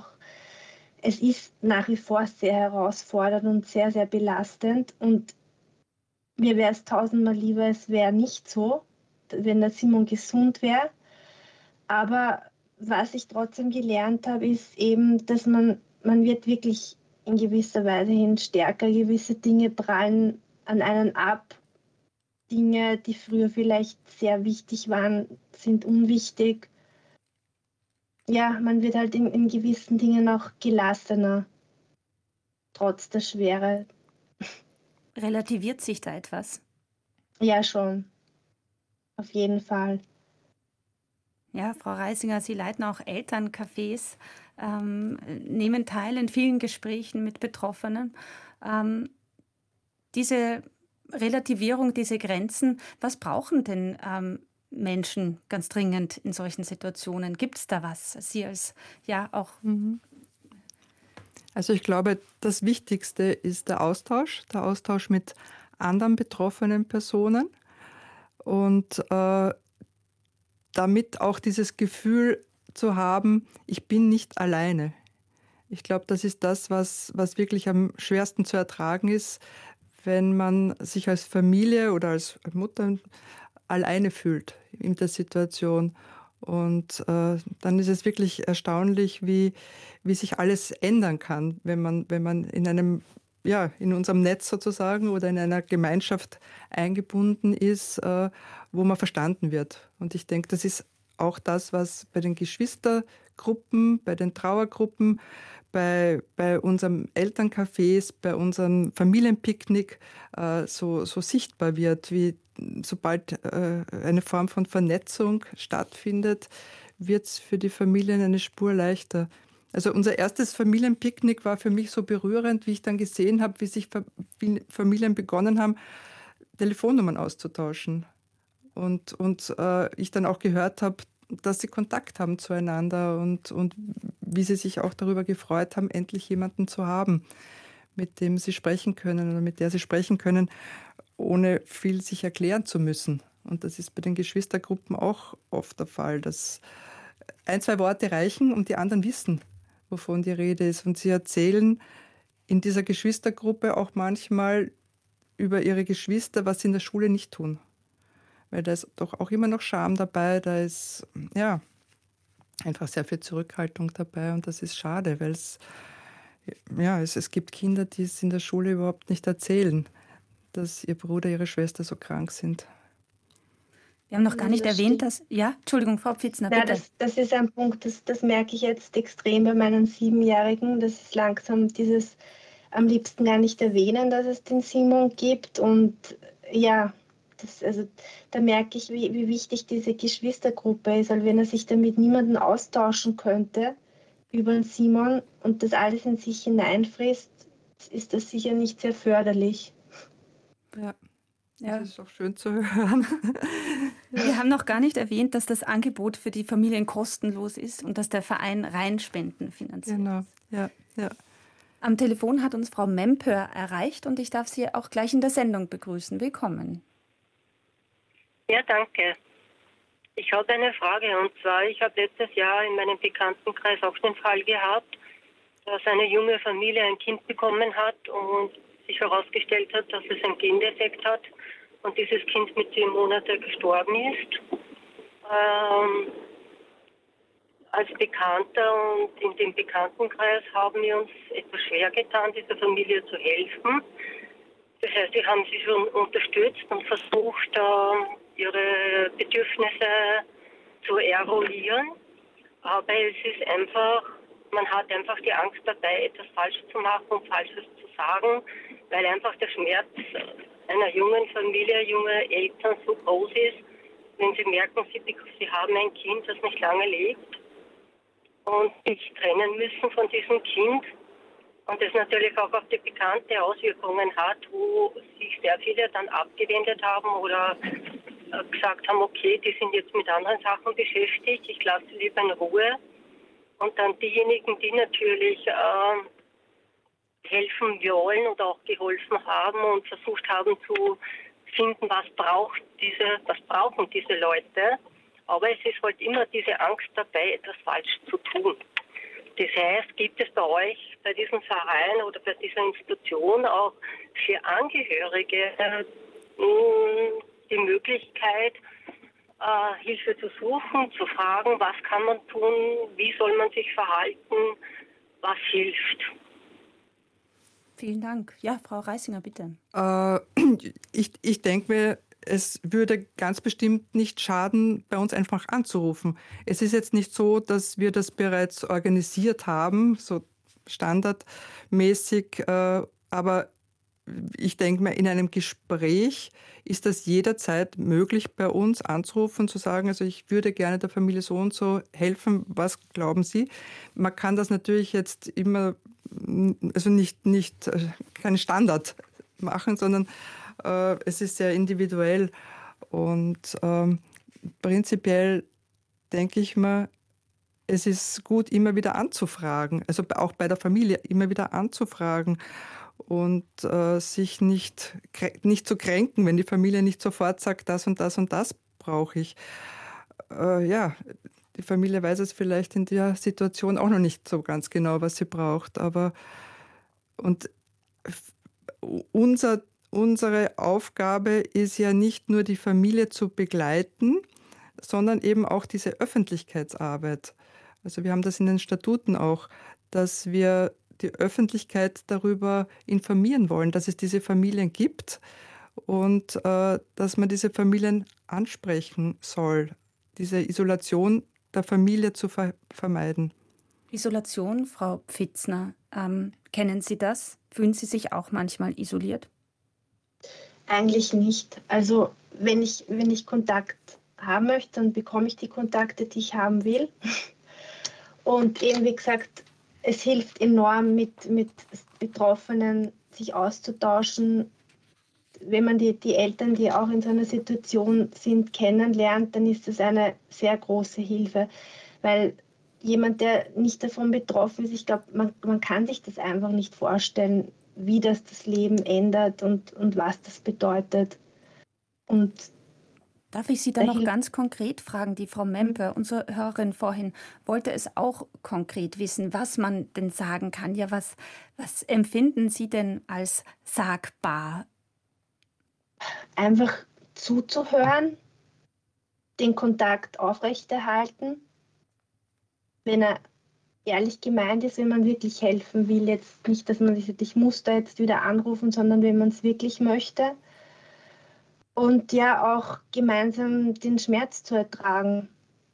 Es ist nach wie vor sehr herausfordernd und sehr, sehr belastend. Und mir wäre es tausendmal lieber, es wäre nicht so, wenn der Simon gesund wäre. Aber was ich trotzdem gelernt habe, ist eben, dass man wird wirklich in gewisser Weise hin stärker. Gewisse Dinge prallen an einen ab. Dinge, die früher vielleicht sehr wichtig waren, sind unwichtig. Ja, man wird halt in gewissen Dingen auch gelassener, trotz der Schwere. Relativiert sich da etwas? Ja, schon. Auf jeden Fall. Ja, Frau Reisinger, Sie leiten auch Elterncafés, nehmen teil in vielen Gesprächen mit Betroffenen. Diese Relativierung, diese Grenzen, was brauchen denn Menschen ganz dringend in solchen Situationen? Gibt es da was? Sie als ja auch. Also ich glaube, das Wichtigste ist der Austausch mit anderen betroffenen Personen und damit auch dieses Gefühl zu haben, ich bin nicht alleine. Ich glaube, das ist das, was wirklich am schwersten zu ertragen ist, wenn man sich als Familie oder als Mutter alleine fühlt in der Situation. Und dann ist es wirklich erstaunlich, wie sich alles ändern kann, wenn man in unserem Netz sozusagen oder in einer Gemeinschaft eingebunden ist, wo man verstanden wird. Und ich denke, das ist auch das, was bei den Geschwistergruppen, bei den Trauergruppen, bei unseren Elterncafés, bei unserem Familienpicknick so sichtbar wird, wie sobald eine Form von Vernetzung stattfindet, wird es für die Familien eine Spur leichter. Also unser erstes Familienpicknick war für mich so berührend, wie ich dann gesehen habe, wie sich Familien begonnen haben, Telefonnummern auszutauschen. Und ich dann auch gehört habe, dass sie Kontakt haben zueinander und wie sie sich auch darüber gefreut haben, endlich jemanden zu haben, mit dem sie sprechen können oder mit der sie sprechen können, ohne viel sich erklären zu müssen. Und das ist bei den Geschwistergruppen auch oft der Fall, dass ein, zwei Worte reichen und die anderen wissen, wovon die Rede ist. Und sie erzählen in dieser Geschwistergruppe auch manchmal über ihre Geschwister, was sie in der Schule nicht tun. Weil da ist doch auch immer noch Scham dabei, da ist ja einfach sehr viel Zurückhaltung dabei und das ist schade, weil es gibt Kinder, die es in der Schule überhaupt nicht erzählen, dass ihr Bruder, ihre Schwester so krank sind. Wir haben noch gar nicht Das erwähnt, stimmt. dass... Ja, Entschuldigung, Frau Pfitzner, Ja, bitte. das ist ein Punkt, das merke ich jetzt extrem bei meinen 7-Jährigen. Das ist langsam dieses am liebsten gar nicht erwähnen, dass es den Simon gibt. Und ja, also, da merke ich, wie wichtig diese Geschwistergruppe ist. Weil wenn er sich damit niemanden austauschen könnte über den Simon und das alles in sich hineinfrisst, ist das sicher nicht sehr förderlich. Ja, Ja. das ist auch schön zu hören. Wir haben noch gar nicht erwähnt, dass das Angebot für die Familien kostenlos ist und dass der Verein Reinspenden finanziert. Genau, ja. Am Telefon hat uns Frau Mempör erreicht und ich darf Sie auch gleich in der Sendung begrüßen. Willkommen. Ja, danke. Ich habe eine Frage und zwar, ich habe letztes Jahr in meinem Bekanntenkreis auch den Fall gehabt, dass eine junge Familie ein Kind bekommen hat und sich herausgestellt hat, dass es einen Gendefekt hat und dieses Kind mit 7 Monaten gestorben ist. Als Bekannter und in dem Bekanntenkreis haben wir uns etwas schwer getan, dieser Familie zu helfen. Das heißt, wir haben sie schon unterstützt und versucht, ihre Bedürfnisse zu eruieren. Aber es ist einfach, man hat einfach die Angst dabei, etwas falsch zu machen und Falsches zu sagen, weil einfach der Schmerz einer jungen Familie, junger Eltern so groß ist, wenn sie merken, sie haben ein Kind, das nicht lange lebt und sich trennen müssen von diesem Kind. Und das natürlich auch auf die bekannte Auswirkungen hat, wo sich sehr viele dann abgewendet haben oder gesagt haben, okay, die sind jetzt mit anderen Sachen beschäftigt, ich lasse sie lieber in Ruhe. Und dann diejenigen, die natürlich helfen wollen oder auch geholfen haben und versucht haben zu finden, was brauchen diese Leute. Aber es ist halt immer diese Angst dabei, etwas falsch zu tun. Das heißt, gibt es bei euch, bei diesem Verein oder bei dieser Institution auch für Angehörige die Möglichkeit, Hilfe zu suchen, zu fragen, was kann man tun, wie soll man sich verhalten, was hilft? Vielen Dank. Ja, Frau Reisinger, bitte. Ich denke mir, es würde ganz bestimmt nicht schaden, bei uns einfach anzurufen. Es ist jetzt nicht so, dass wir das bereits organisiert haben, so standardmäßig, aber ich denke mir, in einem Gespräch ist das jederzeit möglich, bei uns anzurufen und zu sagen, also ich würde gerne der Familie so und so helfen, was glauben Sie? Man kann das natürlich jetzt immer, also nicht keinen Standard machen, sondern es ist sehr individuell und prinzipiell denke ich mir, es ist gut, immer wieder anzufragen, also auch bei der Familie immer wieder anzufragen und sich nicht zu kränken, wenn die Familie nicht sofort sagt, das und das und das brauche ich. Die Familie weiß es vielleicht in der Situation auch noch nicht so ganz genau, was sie braucht, aber und unsere Aufgabe ist ja nicht nur die Familie zu begleiten, sondern eben auch diese Öffentlichkeitsarbeit. Also wir haben das in den Statuten auch, dass wir die Öffentlichkeit darüber informieren wollen, dass es diese Familien gibt und dass man diese Familien ansprechen soll, diese Isolation der Familie zu vermeiden. Isolation, Frau Pfitzner, kennen Sie das? Fühlen Sie sich auch manchmal isoliert? Eigentlich nicht. Also wenn ich Kontakt haben möchte, dann bekomme ich die Kontakte, die ich haben will. Und eben wie gesagt, es hilft enorm, mit Betroffenen sich auszutauschen. Wenn man die Eltern, die auch in so einer Situation sind, kennenlernt, dann ist das eine sehr große Hilfe. Weil jemand, der nicht davon betroffen ist, ich glaube, man kann sich das einfach nicht vorstellen, wie das Leben ändert und was das bedeutet. Und Darf ich Sie da noch ganz konkret fragen? Die Frau Mempe, unsere Hörerin vorhin, wollte es auch konkret wissen, was man denn sagen kann. Ja, was empfinden Sie denn als sagbar? Einfach zuzuhören, den Kontakt aufrechterhalten, wenn er ehrlich gemeint ist, wenn man wirklich helfen will. Jetzt nicht, dass man sich sagt, ich muss da jetzt wieder anrufen, sondern wenn man es wirklich möchte. Und ja, auch gemeinsam den Schmerz zu ertragen,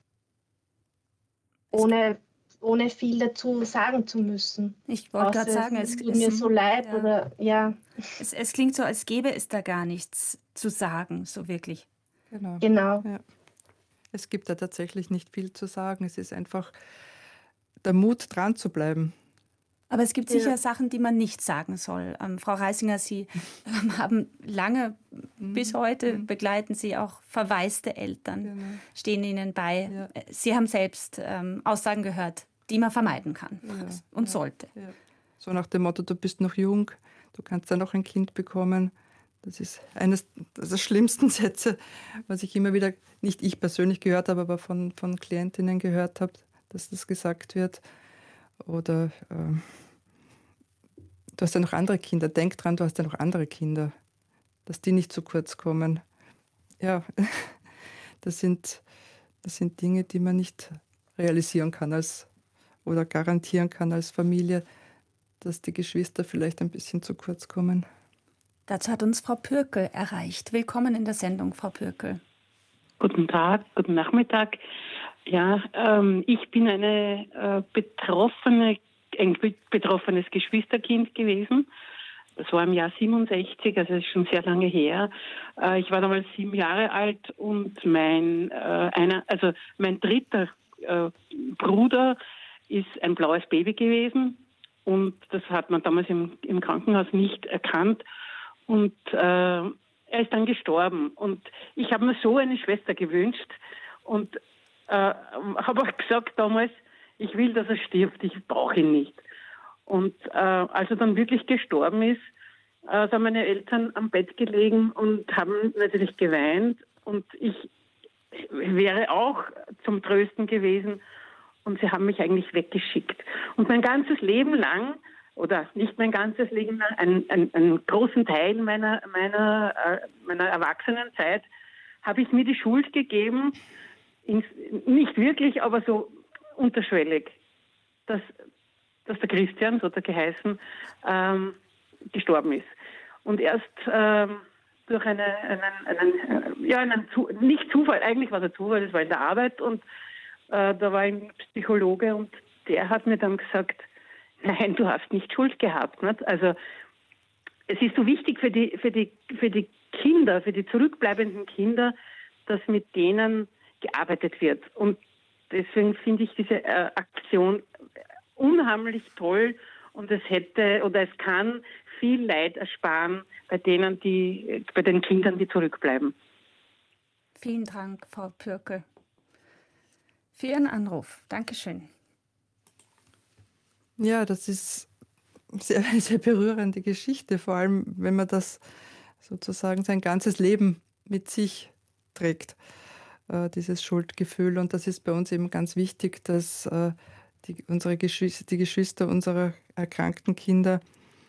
ohne viel dazu sagen zu müssen. Ich wollte gerade sagen, es tut mir so leid ja. oder ja. Es klingt so, als gäbe es da gar nichts zu sagen, so wirklich. Genau. Ja. Es gibt da tatsächlich nicht viel zu sagen. Es ist einfach der Mut, dran zu bleiben. Aber es gibt sicher Sachen, die man nicht sagen soll. Frau Reisinger, Sie haben lange, bis heute begleiten Sie auch verwaiste Eltern, stehen Ihnen bei. Ja. Sie haben selbst Aussagen gehört, die man vermeiden kann und sollte. Ja. So nach dem Motto, du bist noch jung, du kannst ja noch ein Kind bekommen. Das ist eines der schlimmsten Sätze, was ich immer wieder, nicht ich persönlich gehört habe, aber von Klientinnen gehört habe, dass das gesagt wird. Oder du hast ja noch andere Kinder, denk dran, du hast ja noch andere Kinder, dass die nicht zu kurz kommen. Ja, das sind Dinge, die man nicht realisieren kann oder garantieren kann als Familie, dass die Geschwister vielleicht ein bisschen zu kurz kommen. Dazu hat uns Frau Pürkel erreicht. Willkommen in der Sendung, Frau Pürkel. Guten Tag, guten Nachmittag. Ja, ich bin ein betroffenes Geschwisterkind gewesen. Das war im Jahr 67, also das ist schon sehr lange her. Ich war damals 7 Jahre alt und mein dritter Bruder ist ein blaues Baby gewesen und das hat man damals im Krankenhaus nicht erkannt und er ist dann gestorben und ich habe mir so eine Schwester gewünscht und habe auch gesagt damals, ich will, dass er stirbt, ich brauche ihn nicht. Und als er dann wirklich gestorben ist, sind meine Eltern am Bett gelegen und haben natürlich geweint und ich wäre auch zum Trösten gewesen und sie haben mich eigentlich weggeschickt. Und mein ganzes Leben lang, oder nicht mein ganzes Leben lang, einen großen Teil meiner Erwachsenenzeit, habe ich mir die Schuld gegeben, nicht wirklich, aber so unterschwellig, dass der Christian, so hat er geheißen, gestorben ist. Und erst durch nicht Zufall, eigentlich war es ein Zufall, das war in der Arbeit und da war ein Psychologe und der hat mir dann gesagt, nein, du hast nicht Schuld gehabt. Nicht? Also es ist so wichtig für die Kinder, für die zurückbleibenden Kinder, dass mit denen gearbeitet wird. Und deswegen finde ich diese Aktion unheimlich toll und es kann viel Leid ersparen bei den Kindern, die zurückbleiben. Vielen Dank, Frau Pürkel, für Ihren Anruf. Dankeschön. Ja, das ist eine sehr berührende Geschichte, vor allem wenn man das sozusagen sein ganzes Leben mit sich trägt, dieses Schuldgefühl. Und das ist bei uns eben ganz wichtig, dass die Geschwister unserer erkrankten Kinder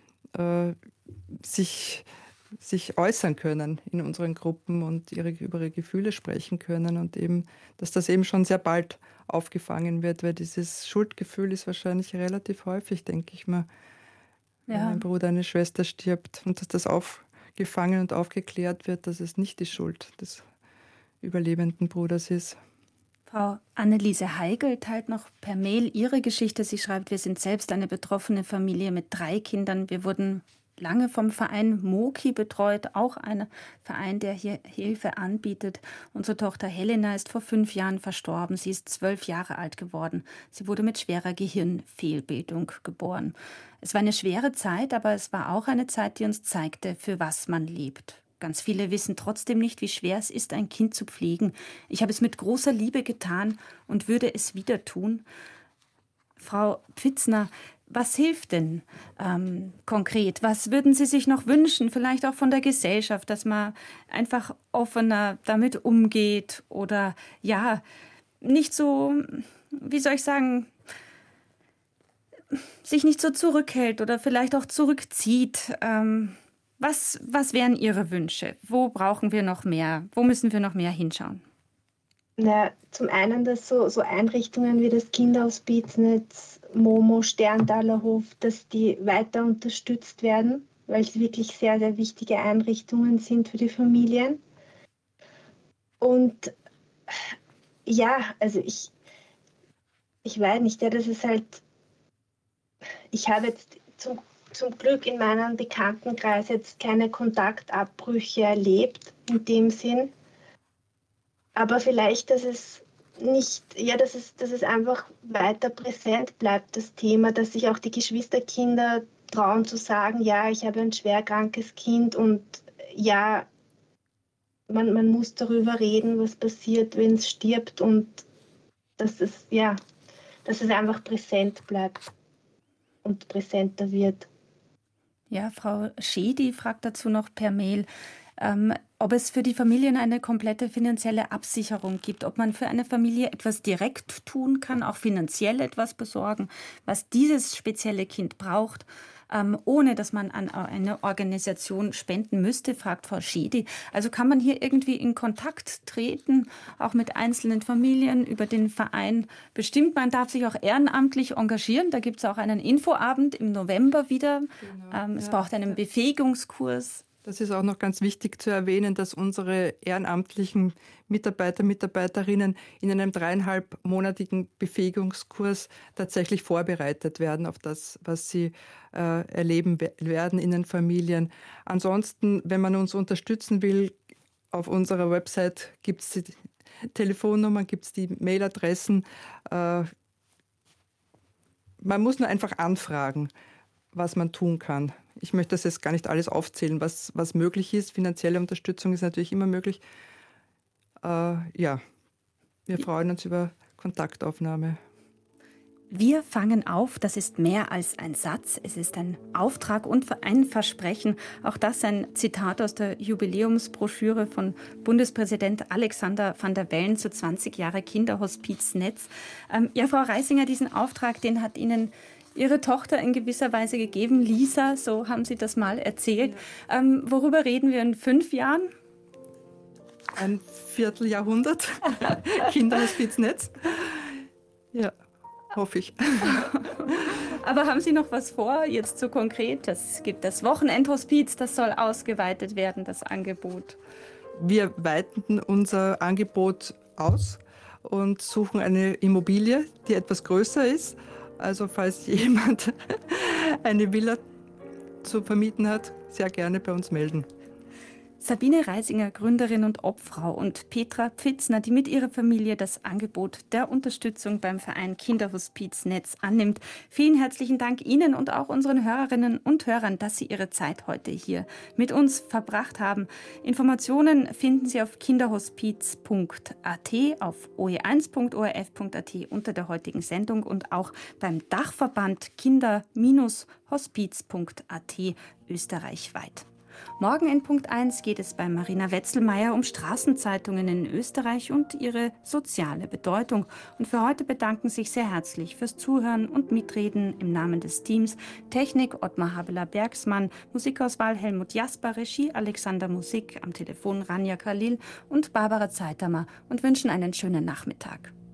sich äußern können in unseren Gruppen und über ihre Gefühle sprechen können und eben, dass das eben schon sehr bald aufgefangen wird, weil dieses Schuldgefühl ist wahrscheinlich relativ häufig, denke ich mal, wenn ein Bruder, eine Schwester stirbt und dass das aufgefangen und aufgeklärt wird, dass es nicht die Schuld des überlebenden Bruders ist. Frau Anneliese Heigl teilt noch per Mail ihre Geschichte. Sie schreibt, wir sind selbst eine betroffene Familie mit 3 Kindern. Wir wurden lange vom Verein Moki betreut, auch ein Verein, der hier Hilfe anbietet. Unsere Tochter Helena ist vor 5 Jahren verstorben. Sie ist 12 Jahre alt geworden. Sie wurde mit schwerer Gehirnfehlbildung geboren. Es war eine schwere Zeit, aber es war auch eine Zeit, die uns zeigte, für was man lebt. Ganz viele wissen trotzdem nicht, wie schwer es ist, ein Kind zu pflegen. Ich habe es mit großer Liebe getan und würde es wieder tun. Frau Pfitzner, Was hilft denn konkret? Was würden Sie sich noch wünschen, vielleicht auch von der Gesellschaft, dass man einfach offener damit umgeht oder ja, nicht so, wie soll ich sagen, sich nicht so zurückhält oder vielleicht auch zurückzieht? Was wären Ihre Wünsche? Wo brauchen wir noch mehr? Wo müssen wir noch mehr hinschauen? Na, zum einen, dass so Einrichtungen wie das Kinderhospiznetz, Momo, Sterntaler Hof, dass die weiter unterstützt werden, weil es wirklich sehr, sehr wichtige Einrichtungen sind für die Familien. Und ja, also ich weiß nicht, ja, das ist halt, ich habe jetzt zum Glück in meinem Bekanntenkreis jetzt keine Kontaktabbrüche erlebt in dem Sinn. Aber vielleicht, dass es nicht, ja, dass es einfach weiter präsent bleibt, das Thema, dass sich auch die Geschwisterkinder trauen zu sagen, ja, ich habe ein schwerkrankes Kind und ja, man muss darüber reden, was passiert, wenn es stirbt und dass es, ja, dass es einfach präsent bleibt und präsenter wird. Ja, Frau Schedi fragt dazu noch per Mail, ob es für die Familien eine komplette finanzielle Absicherung gibt, ob man für eine Familie etwas direkt tun kann, auch finanziell etwas besorgen, was dieses spezielle Kind braucht, ohne dass man an eine Organisation spenden müsste, fragt Frau Schedi. Also kann man hier irgendwie in Kontakt treten, auch mit einzelnen Familien über den Verein. Bestimmt, man darf sich auch ehrenamtlich engagieren. Da gibt es auch einen Infoabend im November wieder. Genau, Es ja. braucht einen Befähigungskurs. Das ist auch noch ganz wichtig zu erwähnen, dass unsere ehrenamtlichen Mitarbeiter, Mitarbeiterinnen in einem 3,5-monatigen Befähigungskurs tatsächlich vorbereitet werden auf das, was sie erleben werden in den Familien. Ansonsten, wenn man uns unterstützen will, auf unserer Website gibt es die Telefonnummern, gibt es die Mailadressen. Man muss nur einfach anfragen, was man tun kann. Ich möchte das jetzt gar nicht alles aufzählen, was möglich ist. Finanzielle Unterstützung ist natürlich immer möglich. Ja, wir freuen uns über Kontaktaufnahme. Wir fangen auf, das ist mehr als ein Satz, es ist ein Auftrag und ein Versprechen. Auch das ein Zitat aus der Jubiläumsbroschüre von Bundespräsident Alexander Van der Bellen zu 20 Jahre Kinderhospiznetz. Ja, Frau Reisinger, diesen Auftrag, den hat Ihnen Ihre Tochter in gewisser Weise gegeben, Lisa, so haben Sie das mal erzählt. Ja. Worüber reden wir in 5 Jahren? Ein Vierteljahrhundert Kinderhospiznetz. Ja, hoffe ich. Aber haben Sie noch was vor, jetzt so konkret? Es gibt das Wochenendhospiz, das soll ausgeweitet werden, das Angebot. Wir weiten unser Angebot aus und suchen eine Immobilie, die etwas größer ist. Also falls jemand eine Villa zu vermieten hat, sehr gerne bei uns melden. Sabine Reisinger, Gründerin und Obfrau, und Petra Pfitzner, die mit ihrer Familie das Angebot der Unterstützung beim Verein Kinderhospiznetz annimmt. Vielen herzlichen Dank Ihnen und auch unseren Hörerinnen und Hörern, dass Sie Ihre Zeit heute hier mit uns verbracht haben. Informationen finden Sie auf kinderhospiz.at, auf oe1.orf.at unter der heutigen Sendung und auch beim Dachverband kinder-hospiz.at österreichweit. Morgen in Punkt 1 geht es bei Marina Wetzelmeier um Straßenzeitungen in Österreich und ihre soziale Bedeutung. Und für heute bedanken sich sehr herzlich fürs Zuhören und Mitreden im Namen des Teams. Technik Ottmar Habeler-Bergsmann, Musikauswahl Helmut Jasper, Regie Alexander Musik, am Telefon Rania Khalil und Barbara Zeitamer und wünschen einen schönen Nachmittag.